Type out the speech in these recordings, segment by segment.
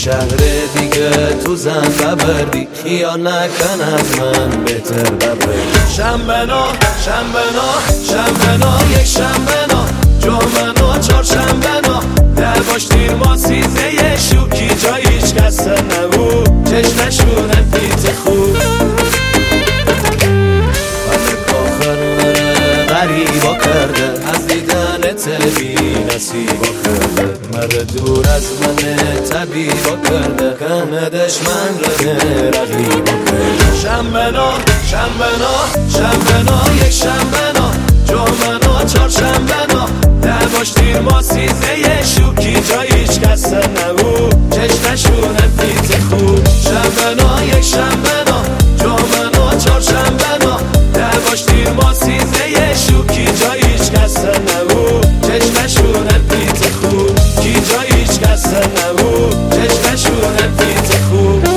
شهر دیگه تو زن ببردی خیال نکن از من بهتر ببردی شنبه‌نا یک شنبه‌نا جمعه‌نا چهارشنبه‌نا لباش دیر ما سیزه شوکی جای هیچ کس نبود چشمشونه پیت خوب غریبا کرده از دیدنت بی نصیبا کرده مره دور از من طبیبا کرده کم دشمن رقیبا کرده شنبه‌نا یک شنبه‌نا جمعه‌نا چهارشنبه‌نا لباش دیر ما سیزه شوکی جای هیچ کس نبود چشمشونه پیت خوب شنبه‌نا یک شنبه‌نا جمعه‌نا چهارشنبه‌نا لباش دیر ما سیزه شوکی جای هیچ کس نبود چشمشونه پیت خوب کی جای هیچ کس نبود چشمشونه پیت خوب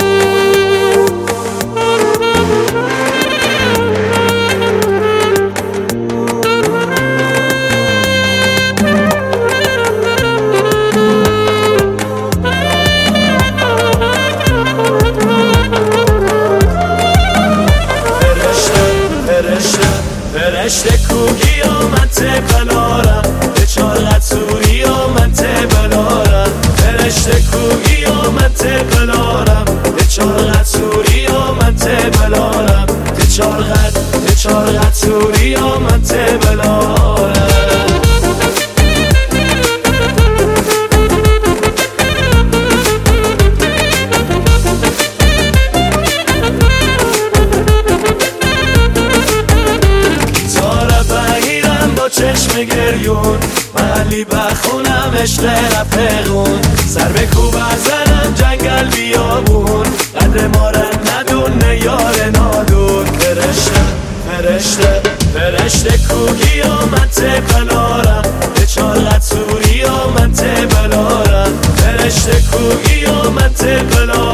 فرشته کوگی و من تبلارم به چارت سوری و من تبلارم فرشته کوگی و من تبلارم به چارت سوری و من تبلارم به چارت سوری و من تبلارم چشم گریون محلی بخونم عشق رفقون سر به کوب بزنم جنگل بیابون قدر ما را ندونه یار نادون فرشته کوگی و من تبلارم به چارت سوری و من تبلارم فرشته کوگی و من تبلارم